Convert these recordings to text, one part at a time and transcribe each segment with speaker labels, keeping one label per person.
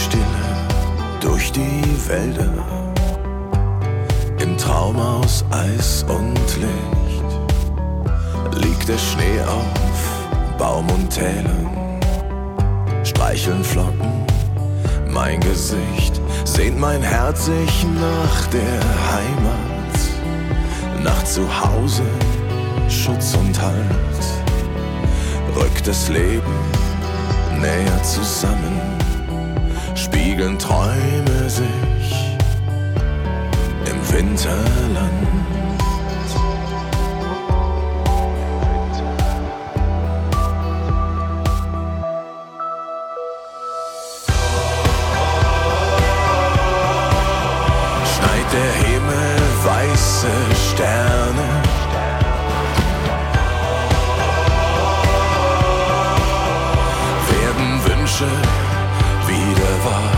Speaker 1: Stille durch die Wälder, im Traum aus Eis und Licht, liegt der Schnee auf Baum und Tälern, streicheln Flocken mein Gesicht, sehnt mein Herz sich nach der Heimat, nach Zuhause, Schutz und Halt, rückt das Leben näher zusammen, spiegeln Träume sich im Winterland. Schneit der Himmel weiße Sterne, werden Wünsche wieder wahr.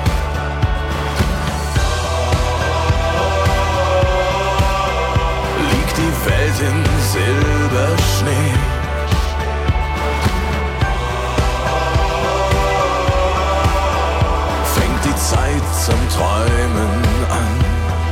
Speaker 1: Liegt die Welt in Silberschnee, fängt die Zeit zum Träumen an.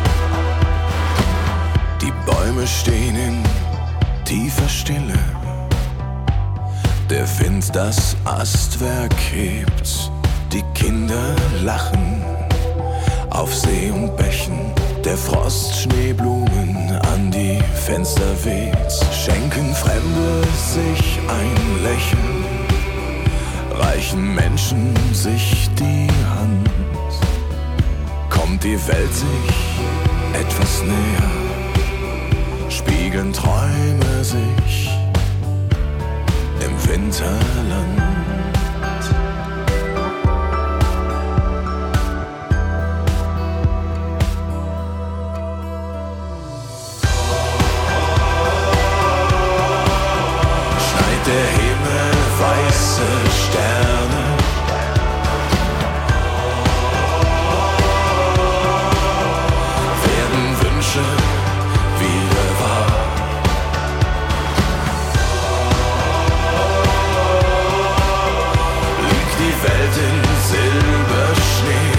Speaker 1: Die Bäume stehen in tiefer Stille, der Wind das Astwerk hebt, die Kinder lachen auf See und Bächen, der Frost Schneeblumen an die Fenster weht, schenken Fremde sich ein Lächeln, reichen Menschen sich die Hand, kommt die Welt sich etwas näher, spiegeln Träume sich im Winterland. Schneit der Himmel weiße Sterne, werden Wünsche wieder wahr. Welt in Silberschnee,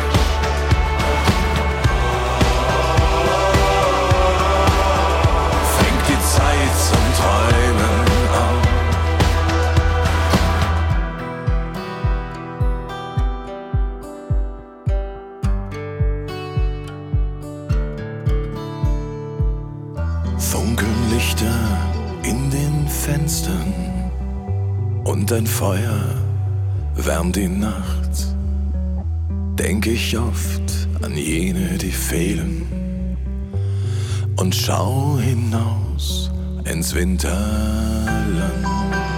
Speaker 1: fängt die Zeit zum Träumen an. Funkeln Lichter in den Fenstern und ein Feuer wärmt die Nacht, denk ich oft an jene, die fehlen, und schau hinaus ins Winterland.